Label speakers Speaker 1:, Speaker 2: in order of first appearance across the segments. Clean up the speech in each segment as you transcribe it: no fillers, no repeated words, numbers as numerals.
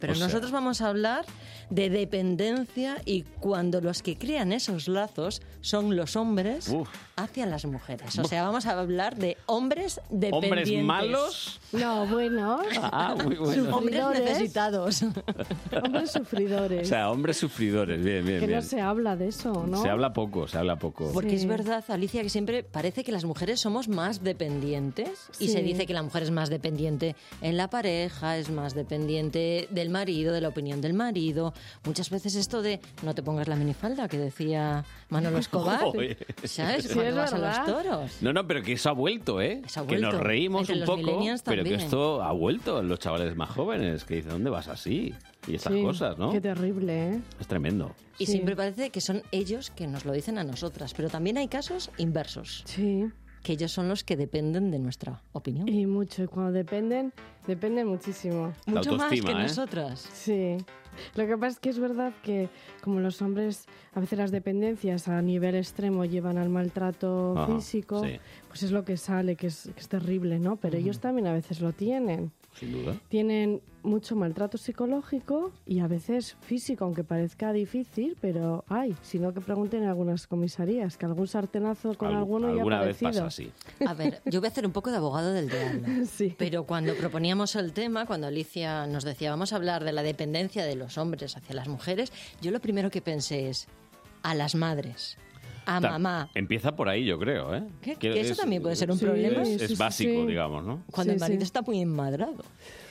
Speaker 1: Pero nosotros vamos a hablar de dependencia y cuando los que crean esos lazos son los hombres hacia las mujeres. O sea, vamos a hablar de hombres dependientes.
Speaker 2: ¿Hombres malos?
Speaker 3: No, buenos.
Speaker 2: Muy bueno.
Speaker 1: Hombres necesitados.
Speaker 3: Hombres sufridores.
Speaker 2: O sea, hombres sufridores. Bien.
Speaker 3: Que no se habla de eso, ¿no?
Speaker 2: Se habla poco.
Speaker 1: Porque es verdad, Alicia, que siempre parece que las mujeres somos más dependientes y se dice que la mujer es más dependiente en la pareja, es más dependiente del marido, de la opinión del marido. Muchas veces esto de no te pongas la minifalda que decía Manolo Escobar, ¿sabes?
Speaker 3: Sí,
Speaker 1: Cuando
Speaker 3: es
Speaker 1: vas a
Speaker 3: verdad.
Speaker 1: los toros.
Speaker 2: No, pero que eso ha vuelto, ¿eh?
Speaker 1: Eso ha
Speaker 2: Que
Speaker 1: vuelto.
Speaker 2: nos reímos
Speaker 1: Entre
Speaker 2: un
Speaker 1: los
Speaker 2: poco,
Speaker 1: millennials
Speaker 2: pero que
Speaker 1: también.
Speaker 2: esto ha vuelto en los chavales más jóvenes, que dicen, ¿dónde vas así? Y estas cosas, ¿no?
Speaker 3: Qué terrible, ¿eh?
Speaker 2: Es tremendo.
Speaker 1: Y siempre parece que son ellos que nos lo dicen a nosotras, pero también hay casos inversos.
Speaker 3: Sí.
Speaker 1: Que ellos son los que dependen de nuestra opinión.
Speaker 3: Y mucho. Y cuando dependen muchísimo.
Speaker 2: La
Speaker 1: Mucho más que
Speaker 2: autoestima, ¿eh?
Speaker 1: nosotras.
Speaker 3: Sí. Lo que pasa es que es verdad que como los hombres a veces las dependencias a nivel extremo llevan al maltrato físico, pues es lo que sale, que es terrible, ¿no? Pero ellos también a veces lo tienen.
Speaker 2: Sin duda.
Speaker 3: Tienen mucho maltrato psicológico y a veces físico, aunque parezca difícil, pero hay. Si no, que pregunten en algunas comisarías, que algún sartenazo con alguno ya ha
Speaker 2: Alguna vez
Speaker 3: aparecido.
Speaker 2: pasa así.
Speaker 1: A ver, yo voy a hacer un poco de abogado del diablo.
Speaker 3: Sí.
Speaker 1: Pero cuando proponíamos el tema, cuando Alicia nos decía vamos a hablar de la dependencia de los hombres hacia las mujeres, yo lo primero que pensé es a las madres, a mamá.
Speaker 2: Empieza por ahí, yo creo, ¿eh?
Speaker 1: Que eso también puede ser un problema.
Speaker 2: Es básico, digamos, ¿no?
Speaker 1: Cuando el marido está muy enmadrado.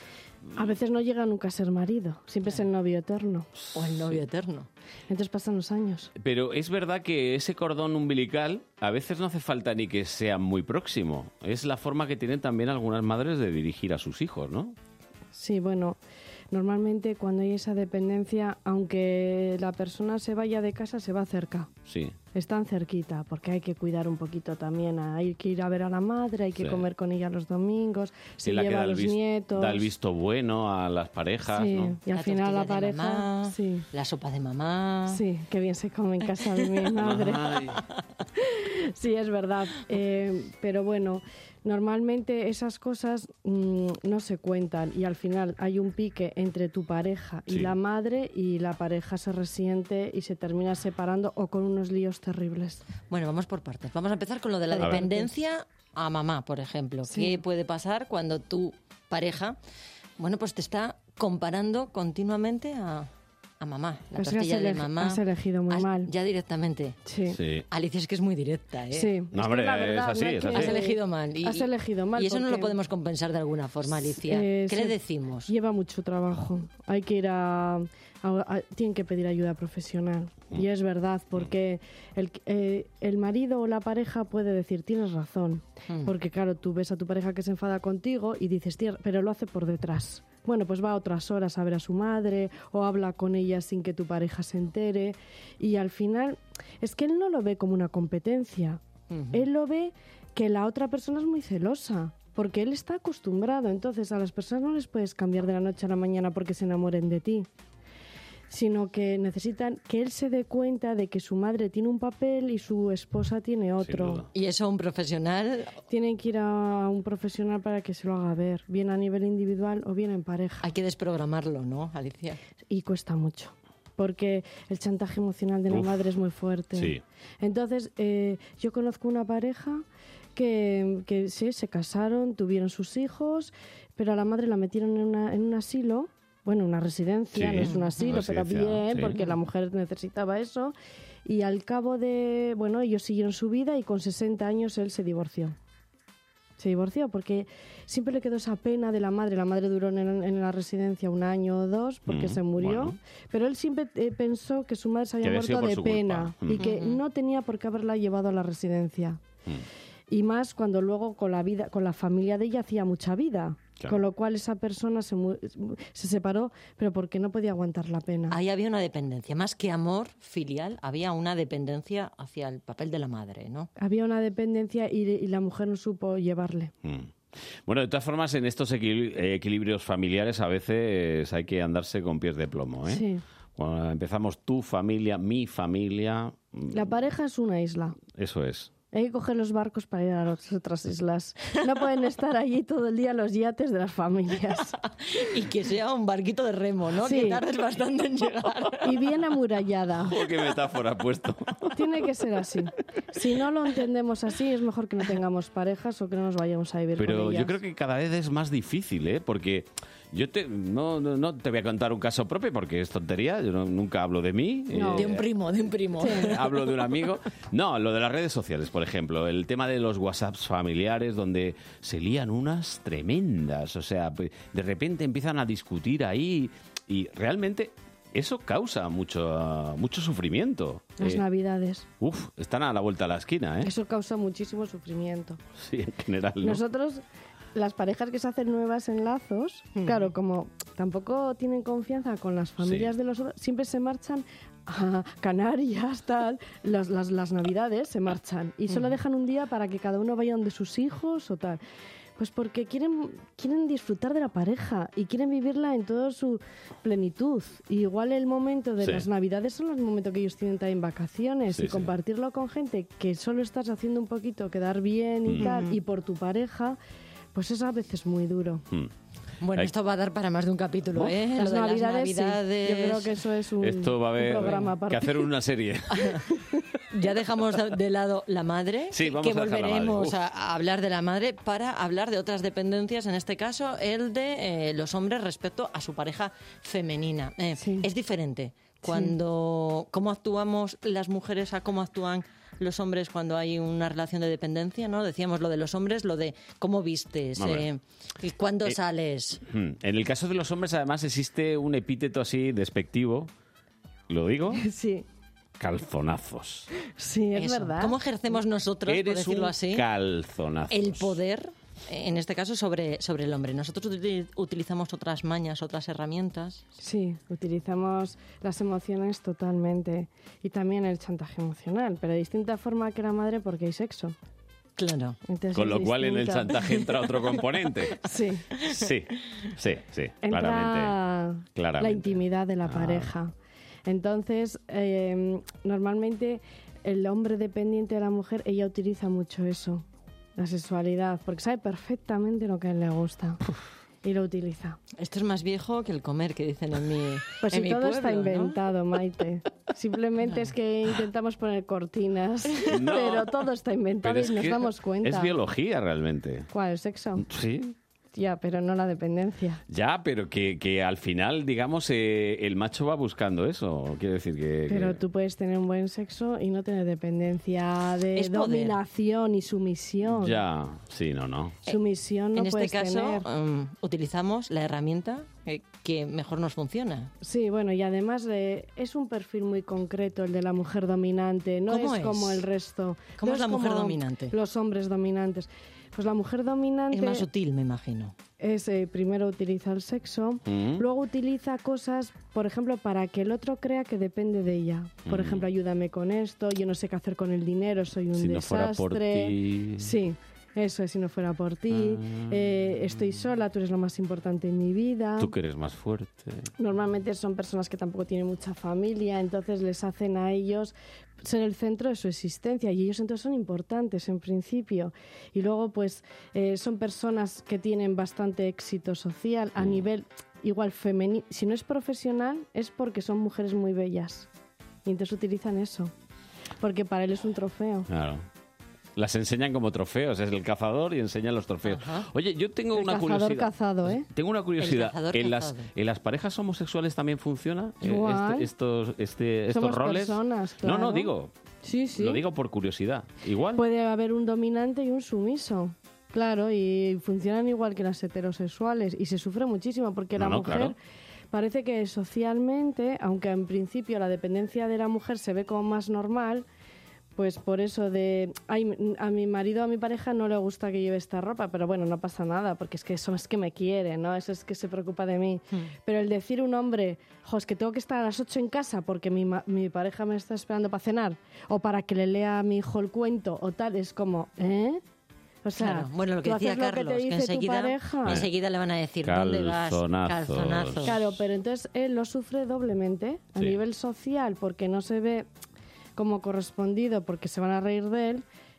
Speaker 3: A veces no llega nunca a ser marido, siempre es el novio eterno.
Speaker 1: O el novio eterno.
Speaker 3: Entonces pasan los años.
Speaker 2: Pero es verdad que ese cordón umbilical a veces no hace falta ni que sea muy próximo. Es la forma que tienen también algunas madres de dirigir a sus hijos, ¿no?
Speaker 3: Sí, bueno, normalmente cuando hay esa dependencia, aunque la persona se vaya de casa, se va cerca.
Speaker 2: Sí.
Speaker 3: Están cerquita, porque hay que cuidar un poquito también. Hay que ir a ver a la madre, hay que comer con ella los domingos, se
Speaker 2: la que
Speaker 3: lleva
Speaker 2: da
Speaker 3: a los nietos.
Speaker 2: da el visto bueno a las parejas,
Speaker 3: Sí,
Speaker 2: ¿no?
Speaker 3: y al final la
Speaker 1: tortilla de
Speaker 3: pareja...
Speaker 1: mamá,
Speaker 3: Sí.
Speaker 1: la sopa de mamá.
Speaker 3: Sí, qué bien se come en casa de mi madre.
Speaker 2: Ay.
Speaker 3: Sí, es verdad. Pero bueno, normalmente esas cosas no se cuentan y al final hay un pique entre tu pareja y la madre y la pareja se resiente y se termina separando o con unos líos terribles.
Speaker 1: Bueno, vamos por partes. Vamos a empezar con lo de la dependencia a mamá, por ejemplo.
Speaker 3: Sí.
Speaker 1: ¿Qué puede pasar cuando tu pareja, bueno, pues te está comparando continuamente a mamá? La
Speaker 3: Pues que
Speaker 1: tortilla de mamá.
Speaker 3: has elegido muy mal.
Speaker 1: Ya directamente.
Speaker 3: Sí.
Speaker 2: Sí.
Speaker 1: Alicia es que es muy directa, ¿eh?
Speaker 3: Sí.
Speaker 2: No,
Speaker 3: Es
Speaker 2: hombre,
Speaker 3: que la verdad,
Speaker 2: es así,
Speaker 3: no hay
Speaker 2: es
Speaker 3: que-
Speaker 2: así.
Speaker 1: Has elegido mal.
Speaker 3: Has elegido mal
Speaker 1: Y eso no lo
Speaker 3: porque-
Speaker 1: podemos compensar de alguna forma, Alicia. ¿Qué le
Speaker 3: se
Speaker 1: decimos?
Speaker 3: Lleva mucho trabajo. Hay que ir tienen que pedir ayuda profesional. Y es verdad, porque el marido o la pareja puede decir, tienes razón. Porque claro, tú ves a tu pareja que se enfada contigo y dices, "Tía", pero lo hace por detrás. Bueno, pues va a otras horas a ver a su madre o habla con ella sin que tu pareja se entere. Y al final, es que él no lo ve como una competencia. Él lo ve que la otra persona es muy celosa. Porque él está acostumbrado. Entonces, a las personas no les puedes cambiar de la noche a la mañana porque se enamoren de ti. Sino que necesitan que él se dé cuenta de que su madre tiene un papel y su esposa tiene
Speaker 2: Sin
Speaker 3: otro.
Speaker 2: duda.
Speaker 1: Y eso un profesional,
Speaker 3: Tienen que ir a un profesional para que se lo haga ver, bien a nivel individual o bien en pareja.
Speaker 1: hay que desprogramarlo, ¿no, Alicia?
Speaker 3: Y cuesta mucho, porque el chantaje emocional de la madre es muy fuerte.
Speaker 2: Sí.
Speaker 3: Entonces, yo conozco una pareja que sí, se casaron, tuvieron sus hijos, pero a la madre la metieron en un asilo. Bueno, una residencia,
Speaker 2: Sí,
Speaker 3: no es un asilo,
Speaker 2: una
Speaker 3: pero
Speaker 2: residencia,
Speaker 3: bien,
Speaker 2: sí.
Speaker 3: porque la mujer necesitaba eso. Y al cabo de, bueno, ellos siguieron su vida y con 60 años él se divorció. Se divorció porque siempre le quedó esa pena de la madre. La madre duró en la residencia 1 año o 2 porque se murió.
Speaker 2: bueno.
Speaker 3: Pero él siempre pensó que su madre se había
Speaker 2: había sido
Speaker 3: muerto
Speaker 2: por
Speaker 3: de
Speaker 2: su
Speaker 3: pena
Speaker 2: culpa.
Speaker 3: y que no tenía por qué haberla llevado a la residencia. Y más cuando luego con la familia de ella hacía mucha vida.
Speaker 2: Claro.
Speaker 3: Con lo cual esa persona se separó, pero porque no podía aguantar la pena.
Speaker 1: Ahí había una dependencia. Más que amor filial, había una dependencia hacia el papel de la madre, ¿no?
Speaker 3: Había una dependencia y la mujer no supo llevarle.
Speaker 2: Bueno, de todas formas, en estos equilibrios familiares a veces hay que andarse con pies de plomo, ¿eh?
Speaker 3: Sí.
Speaker 2: Cuando empezamos tu familia, mi familia,
Speaker 3: La pareja es una isla.
Speaker 2: eso es.
Speaker 3: Hay que coger los barcos para ir a las otras islas. No pueden estar allí todo el día los yates de las familias.
Speaker 1: Y que sea un barquito de remo, ¿no?
Speaker 3: Sí.
Speaker 1: Que tardes bastante en llegar.
Speaker 3: Y bien amurallada.
Speaker 2: Oh, qué metáfora ha puesto.
Speaker 3: Tiene que ser así. Si no lo entendemos así, es mejor que no tengamos parejas o que no nos vayamos a vivir con
Speaker 2: Pero
Speaker 3: ellas.
Speaker 2: yo creo que cada vez es más difícil, ¿eh? Porque no te voy a contar un caso propio porque es tontería, yo nunca hablo de mí.
Speaker 3: No.
Speaker 1: De un primo.
Speaker 2: Hablo de un amigo. No, lo de las redes sociales, por ejemplo. El tema de los WhatsApps familiares donde se lían unas tremendas. O sea, de repente empiezan a discutir ahí y realmente eso causa mucho sufrimiento.
Speaker 3: Las navidades.
Speaker 2: Están a la vuelta de la esquina, ¿eh?
Speaker 3: Eso causa muchísimo sufrimiento.
Speaker 2: Sí, en general, ¿no?
Speaker 3: Nosotros, las parejas que se hacen nuevas en lazos, claro, como tampoco tienen confianza con las familias de los otros, siempre se marchan a Canarias, tal, las navidades se marchan y solo dejan un día para que cada uno vaya donde sus hijos o tal. Pues porque quieren disfrutar de la pareja y quieren vivirla en toda su plenitud. Y igual el momento de las navidades son los momentos que ellos tienen también vacaciones y compartirlo con gente que solo estás haciendo un poquito quedar bien y tal, y por tu pareja, pues es a veces muy duro.
Speaker 1: Bueno, esto va a dar para más de un capítulo, ¿eh?
Speaker 3: Las
Speaker 1: Lo de
Speaker 3: navidades, sí.
Speaker 1: Navidades.
Speaker 3: Yo creo que eso es un programa aparte.
Speaker 2: que hacer una serie.
Speaker 1: Ya dejamos de lado la madre,
Speaker 2: Sí, vamos
Speaker 1: que
Speaker 2: a dejar la madre.
Speaker 1: volveremos a hablar de la madre para hablar de otras dependencias, en este caso el de los hombres respecto a su pareja femenina.
Speaker 3: Sí.
Speaker 1: Es diferente cómo actuamos las mujeres a cómo actúan los hombres cuando hay una relación de dependencia, ¿no? Decíamos lo de los hombres, lo de cómo vistes, y cuándo sales.
Speaker 2: En el caso de los hombres, además, existe un epíteto así despectivo. ¿Lo digo?
Speaker 3: Sí.
Speaker 2: Calzonazos.
Speaker 3: Sí, es
Speaker 1: Eso.
Speaker 3: verdad.
Speaker 1: ¿Cómo ejercemos nosotros, por
Speaker 2: Eres
Speaker 1: decirlo
Speaker 2: un
Speaker 1: así,
Speaker 2: calzonazos.
Speaker 1: el poder, en este caso, sobre el hombre? Nosotros utilizamos otras mañas, otras herramientas.
Speaker 3: Sí, utilizamos las emociones totalmente y también el chantaje emocional, pero de distinta forma que la madre porque hay sexo.
Speaker 1: Claro.
Speaker 3: Entonces
Speaker 2: Con
Speaker 3: es
Speaker 2: lo cual en el
Speaker 3: distinto.
Speaker 2: chantaje entra otro componente.
Speaker 3: Sí.
Speaker 2: Sí,
Speaker 3: Entra
Speaker 2: claramente.
Speaker 3: la intimidad de la pareja. Entonces, normalmente el hombre dependiente de la mujer, ella utiliza mucho eso, la sexualidad, porque sabe perfectamente lo que a él le gusta y lo utiliza.
Speaker 1: Esto es más viejo que el comer, que dicen en mi
Speaker 3: Pues
Speaker 1: en
Speaker 3: si
Speaker 1: mi
Speaker 3: todo
Speaker 1: pueblo,
Speaker 3: está
Speaker 1: ¿no?
Speaker 3: inventado, Maite. Simplemente es que intentamos poner cortinas,
Speaker 2: No,
Speaker 3: pero todo está inventado
Speaker 2: Pero
Speaker 3: y nos
Speaker 2: que
Speaker 3: damos cuenta.
Speaker 2: Es biología realmente.
Speaker 3: ¿Cuál? ¿El sexo?
Speaker 2: Sí.
Speaker 3: Ya, pero no la dependencia.
Speaker 2: Ya, pero que al final, digamos, el macho va buscando eso. Quiero decir que...
Speaker 3: Pero tú puedes tener un buen sexo y no tener dependencia de
Speaker 1: Es poder.
Speaker 3: dominación y sumisión.
Speaker 2: Ya, sí, no.
Speaker 3: Sumisión no
Speaker 1: En este
Speaker 3: puedes
Speaker 1: caso,
Speaker 3: tener.
Speaker 1: utilizamos la herramienta que mejor nos funciona.
Speaker 3: Sí, bueno, y además es un perfil muy concreto el de la mujer dominante. No
Speaker 1: ¿Cómo
Speaker 3: es
Speaker 1: es?
Speaker 3: como el resto.
Speaker 1: ¿Cómo
Speaker 3: No
Speaker 1: es la mujer
Speaker 3: como
Speaker 1: dominante?
Speaker 3: Los hombres dominantes. Pues la mujer dominante
Speaker 1: Es más sutil, me imagino.
Speaker 3: es primero utiliza el sexo, luego utiliza cosas, por ejemplo, para que el otro crea que depende de ella. Por ejemplo, ayúdame con esto, yo no sé qué hacer con el dinero, soy un
Speaker 2: Si no
Speaker 3: desastre.
Speaker 2: fuera por ti.
Speaker 3: Sí, eso es, si no fuera por ti. Estoy sola, tú eres lo más importante en mi vida.
Speaker 2: Tú que eres más fuerte.
Speaker 3: Normalmente son personas que tampoco tienen mucha familia, entonces les hacen a ellos ser el centro de su existencia y ellos entonces son importantes en principio. Y luego pues son personas que tienen bastante éxito social a nivel igual femenino. Si no es profesional es porque son mujeres muy bellas y entonces utilizan eso, porque para él es un trofeo.
Speaker 2: Claro. Las enseñan como trofeos, es el cazador y enseñan los trofeos.
Speaker 1: Ajá.
Speaker 2: Oye, yo tengo
Speaker 3: El
Speaker 2: una
Speaker 3: cazador
Speaker 2: curiosidad.
Speaker 3: cazado, ¿eh?
Speaker 2: Tengo una curiosidad.
Speaker 1: El cazador
Speaker 2: ¿En
Speaker 1: cazado.
Speaker 2: las parejas homosexuales también funciona
Speaker 3: Igual.
Speaker 2: estos
Speaker 3: Somos
Speaker 2: roles?
Speaker 3: personas,
Speaker 2: No,
Speaker 3: claro.
Speaker 2: digo.
Speaker 3: Sí, sí.
Speaker 2: Lo digo por curiosidad. Igual.
Speaker 3: Puede haber un dominante y un sumiso. Claro, y funcionan igual que las heterosexuales y se sufre muchísimo porque la mujer
Speaker 2: claro.
Speaker 3: parece que socialmente, aunque en principio la dependencia de la mujer se ve como más normal, pues por eso de a mi marido, a mi pareja no le gusta que lleve esta ropa, pero bueno, no pasa nada, porque es que eso es que me quiere, ¿no? Eso es que se preocupa de mí. Pero el decir un hombre, es que tengo que estar a las 8 en casa porque mi pareja me está esperando para cenar, o para que le lea a mi hijo el cuento, o tal, es como, ¿eh? O sea,
Speaker 1: Claro. Bueno, lo que
Speaker 3: tú
Speaker 1: decía
Speaker 3: haces lo
Speaker 1: Carlos,
Speaker 3: te
Speaker 1: que
Speaker 3: dice tu
Speaker 1: enseguida,
Speaker 3: pareja.
Speaker 1: le van a decir, ¿dónde vas?
Speaker 2: Calzonazos.
Speaker 1: Calzonazos.
Speaker 3: Claro, pero entonces él lo sufre doblemente a
Speaker 2: Sí.
Speaker 3: nivel social porque no se ve como correspondido porque se van a reír de él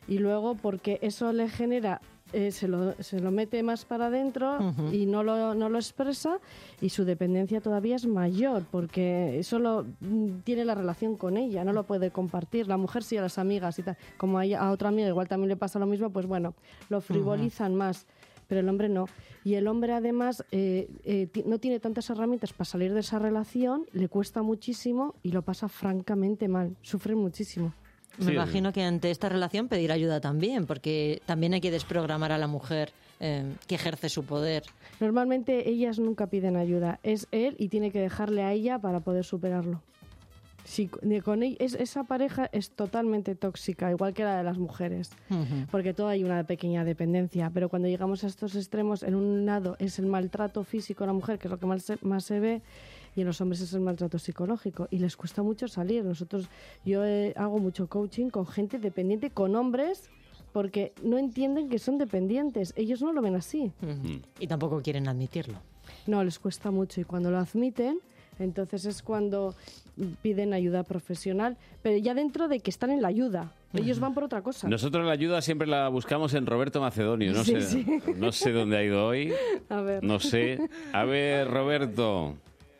Speaker 3: y luego porque eso le genera... se lo mete más para adentro y no lo expresa, y su dependencia todavía es mayor porque solo tiene la relación con ella, no lo puede compartir. La mujer sí, a las amigas y tal, como a otra amiga igual también le pasa lo mismo, pues bueno, lo frivolizan más, pero el hombre no. Y el hombre además no tiene tantas herramientas para salir de esa relación, le cuesta muchísimo y lo pasa francamente mal, sufre muchísimo.
Speaker 1: Me imagino que ante esta relación pedir ayuda también, porque también hay que desprogramar a la mujer que ejerce su poder.
Speaker 3: Normalmente ellas nunca piden ayuda, es él y tiene que dejarle a ella para poder superarlo. Si con esa pareja es totalmente tóxica, igual que la de las mujeres, porque todo hay una pequeña dependencia, pero cuando llegamos a estos extremos, en un lado es el maltrato físico a la mujer, que es lo que más se ve, y en los hombres es el maltrato psicológico, y les cuesta mucho salir. Yo hago mucho coaching con gente dependiente, con hombres, porque no entienden que son dependientes, ellos no lo ven así.
Speaker 1: Y tampoco quieren admitirlo.
Speaker 3: No, les cuesta mucho, y cuando lo admiten, entonces es cuando piden ayuda profesional, pero ya dentro de que están en la ayuda. Ellos van por otra cosa.
Speaker 2: Nosotros la ayuda siempre la buscamos en Roberto Macedonio. No sé dónde ha ido hoy.
Speaker 3: A ver.
Speaker 2: No sé. A ver, Roberto.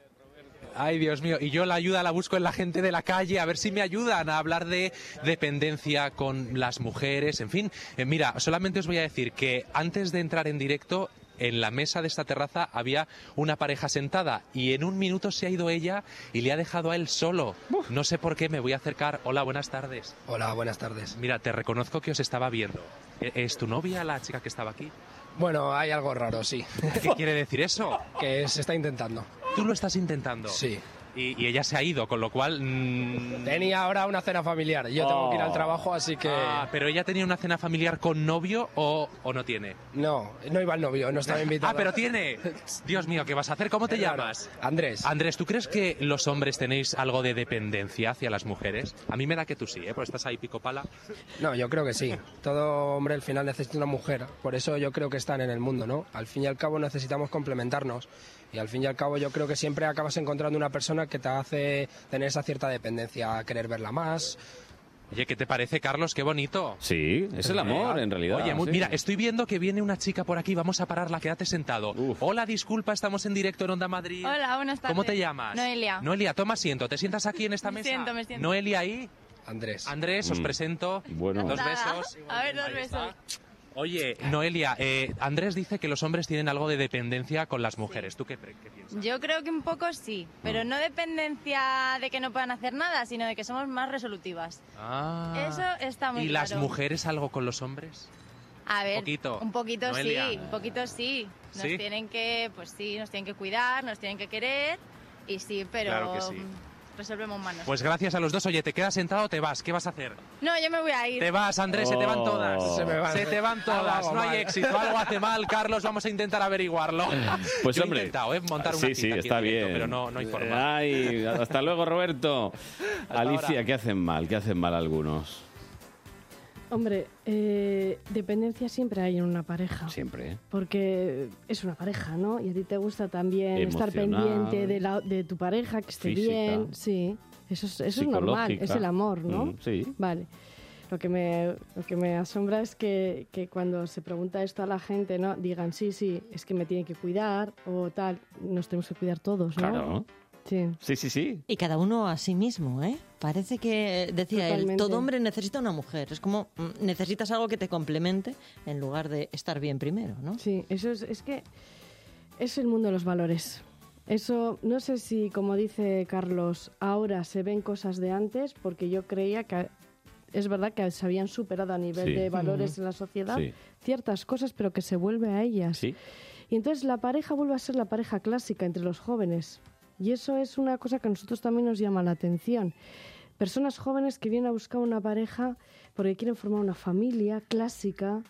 Speaker 4: Ay, Dios mío, y yo la ayuda la busco en la gente de la calle, a ver si me ayudan a hablar de dependencia con las mujeres, en fin. Mira, solamente os voy a decir que antes de entrar en directo, en la mesa de esta terraza había una pareja sentada y en un minuto se ha ido ella y le ha dejado a él solo. No sé por qué, me voy a acercar. Hola, buenas tardes.
Speaker 5: Hola, buenas tardes.
Speaker 4: Mira, te reconozco que os estaba viendo. ¿Es tu novia la chica que estaba aquí?
Speaker 5: Bueno, hay algo raro, sí.
Speaker 4: ¿Qué quiere decir eso?
Speaker 5: Que se está intentando.
Speaker 4: ¿Tú lo estás intentando?
Speaker 5: Sí.
Speaker 4: Y ella se ha ido, con lo cual...
Speaker 5: Tenía ahora una cena familiar. Yo tengo que ir al trabajo, así que...
Speaker 4: ¿Pero ella tenía una cena familiar con novio o no tiene?
Speaker 5: No iba el novio, no estaba invitado.
Speaker 4: Pero tiene. Dios mío, ¿qué vas a hacer? ¿Cómo te llamas?
Speaker 5: Andrés.
Speaker 4: Andrés, ¿tú crees que los hombres tenéis algo de dependencia hacia las mujeres? A mí me da que tú sí, porque estás ahí pico pala.
Speaker 5: No, yo creo que sí. Todo hombre al final necesita una mujer. Por eso yo creo que están en el mundo, ¿no? Al fin y al cabo necesitamos complementarnos. Y al fin y al cabo yo creo que siempre acabas encontrando una persona que te hace tener esa cierta dependencia, querer verla más.
Speaker 4: Oye, ¿qué te parece, Carlos? Qué bonito.
Speaker 2: Sí, es el amor, en realidad.
Speaker 4: Oye,
Speaker 2: sí.
Speaker 4: Mira, estoy viendo que viene una chica por aquí. Vamos a pararla, quédate sentado. Hola, disculpa, estamos en directo en Onda Madrid.
Speaker 6: Hola, buenas tardes.
Speaker 4: ¿Cómo te llamas?
Speaker 6: Noelia.
Speaker 4: Noelia, toma asiento. ¿Te sientas aquí en esta mesa?
Speaker 6: Me siento.
Speaker 4: Noelia ahí.
Speaker 5: Andrés.
Speaker 4: Andrés, os presento.
Speaker 2: Bueno.
Speaker 4: Dos besos.
Speaker 6: A ver, dos
Speaker 4: Ahí
Speaker 6: besos.
Speaker 4: está. Oye, Noelia, Andrés dice que los hombres tienen algo de dependencia con las mujeres. ¿Tú qué piensas?
Speaker 6: Yo creo que un poco sí, pero no dependencia de que no puedan hacer nada, sino de que somos más resolutivas. Eso está muy
Speaker 4: ¿Y
Speaker 6: claro.
Speaker 4: las mujeres algo con los hombres?
Speaker 6: A ver, un poquito
Speaker 4: Noelia.
Speaker 6: sí, un poquito sí. Nos
Speaker 4: ¿Sí?
Speaker 6: tienen que, pues sí, nos tienen que cuidar, nos tienen que querer y sí, pero
Speaker 4: Claro que sí.
Speaker 6: resolvemos manos.
Speaker 4: Pues gracias a los dos. Oye, ¿te quedas sentado o te vas? ¿Qué vas a hacer?
Speaker 6: No, yo me voy a ir.
Speaker 4: Te vas, Andrés, se te van todas.
Speaker 2: Se me
Speaker 5: van.
Speaker 4: Se te van todas.
Speaker 5: Algo
Speaker 4: No hay
Speaker 5: mal.
Speaker 4: éxito. Algo hace mal, Carlos. Vamos a intentar averiguarlo.
Speaker 2: Pues
Speaker 4: Yo
Speaker 2: hombre,
Speaker 4: he intentado montar una
Speaker 2: sí,
Speaker 4: cita aquí
Speaker 2: está
Speaker 4: en directo,
Speaker 2: bien.
Speaker 4: pero no hay forma.
Speaker 2: Ay, hasta luego, Roberto. Alicia,
Speaker 4: ahora.
Speaker 2: ¿qué hacen mal? ¿Qué hacen mal algunos?
Speaker 3: Hombre, dependencia siempre hay en una pareja.
Speaker 2: Siempre, ¿eh?
Speaker 3: Porque es una pareja, ¿no? Y a ti te gusta también estar
Speaker 2: Emocional,
Speaker 3: pendiente de tu pareja, que esté
Speaker 2: física,
Speaker 3: bien. Sí, eso es normal, es el amor, ¿no?
Speaker 2: Sí.
Speaker 3: Vale. Lo que me asombra es que cuando se pregunta esto a la gente, ¿no? Digan, sí, es que me tienen que cuidar o tal. Nos tenemos que cuidar todos, ¿no?
Speaker 2: Claro. Sí.
Speaker 1: Y cada uno a sí mismo, ¿eh? Parece que, decía él,
Speaker 3: Totalmente.
Speaker 1: todo hombre necesita una mujer. Es como necesitas algo que te complemente en lugar de estar bien primero, ¿no?
Speaker 3: Sí, eso es que es el mundo de los valores. Eso, no sé si, como dice Carlos, ahora se ven cosas de antes, porque yo creía que es verdad que se habían superado a nivel
Speaker 2: Sí.
Speaker 3: de valores en la sociedad
Speaker 2: Sí.
Speaker 3: ciertas cosas, pero que se vuelve a ellas.
Speaker 2: Sí.
Speaker 3: Y entonces la pareja vuelve a ser la pareja clásica entre los jóvenes. Y eso es una cosa que a nosotros también nos llama la atención. Personas jóvenes que vienen a buscar una pareja porque quieren formar una familia clásica.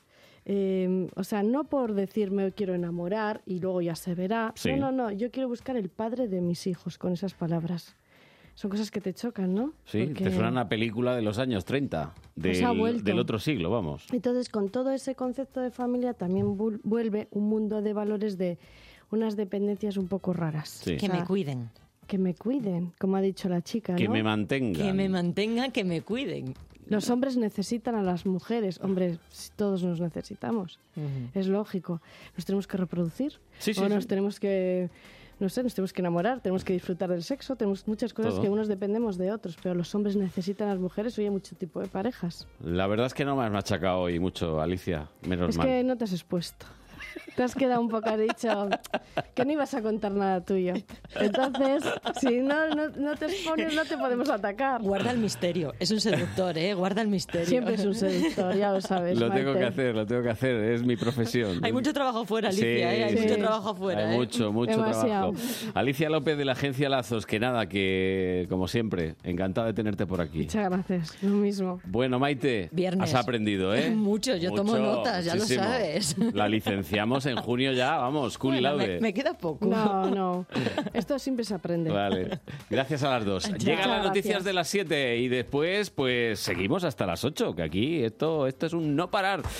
Speaker 3: O sea, no por decir me quiero enamorar y luego ya se verá.
Speaker 2: Sí.
Speaker 3: No, yo quiero buscar el padre de mis hijos con esas palabras. Son cosas que te chocan, ¿no?
Speaker 2: Sí,
Speaker 3: Porque-
Speaker 2: te suena una película de los años 30,
Speaker 3: Pues ha vuelto.
Speaker 2: del otro siglo, vamos.
Speaker 3: Entonces, con todo ese concepto de familia también vuelve un mundo de valores de unas dependencias un poco raras.
Speaker 2: Sí.
Speaker 1: Que me cuiden.
Speaker 3: Que me cuiden, como ha dicho la chica,
Speaker 2: Que
Speaker 3: ¿no?
Speaker 2: me mantengan.
Speaker 1: Que me mantengan, que me cuiden.
Speaker 3: Los hombres necesitan a las mujeres. Hombre, todos nos necesitamos. Es lógico. Nos tenemos que reproducir. Nos tenemos que... No sé, nos tenemos que enamorar, tenemos que disfrutar del sexo, tenemos muchas cosas que unos dependemos de otros, pero los hombres necesitan a las mujeres, hoy hay mucho tipo de parejas.
Speaker 2: La verdad es que no me has machacado hoy mucho, Alicia, menos mal.
Speaker 3: Es que no te has expuesto. Te has quedado un poco, has dicho que no ibas a contar nada tuyo. Entonces, si no te expones, no te podemos atacar.
Speaker 1: Guarda el misterio. Es un seductor, ¿eh? Guarda el misterio.
Speaker 3: Siempre es un seductor, ya lo sabes.
Speaker 2: Lo tengo que hacer. Es mi profesión.
Speaker 1: Hay mucho trabajo fuera, Alicia, ¿eh? Hay mucho trabajo fuera.
Speaker 2: Hay mucho
Speaker 3: Demasiado.
Speaker 2: trabajo. Alicia López de la agencia Lazos, que nada, que como siempre, encantada de tenerte por aquí.
Speaker 3: Muchas gracias, lo mismo.
Speaker 2: Bueno, Maite,
Speaker 1: Viernes.
Speaker 2: has aprendido, ¿eh?
Speaker 1: Mucho, yo tomo notas, ya
Speaker 2: muchísimo.
Speaker 1: lo sabes.
Speaker 2: La licenciamos en junio ya, vamos, cool y laude.
Speaker 1: Me queda poco.
Speaker 3: No. Esto siempre se aprende.
Speaker 2: Vale. Gracias a las dos. Llegan las noticias de las 7 y después, pues seguimos hasta las 8, que aquí esto es un no parar.